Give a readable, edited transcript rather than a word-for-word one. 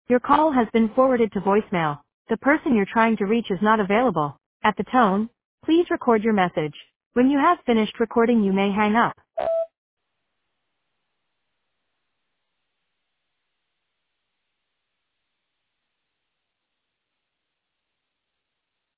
Your call has been forwarded to voicemail. The person you're trying to reach is not available. At the tone, please record your message. When you have finished recording, you may hang up.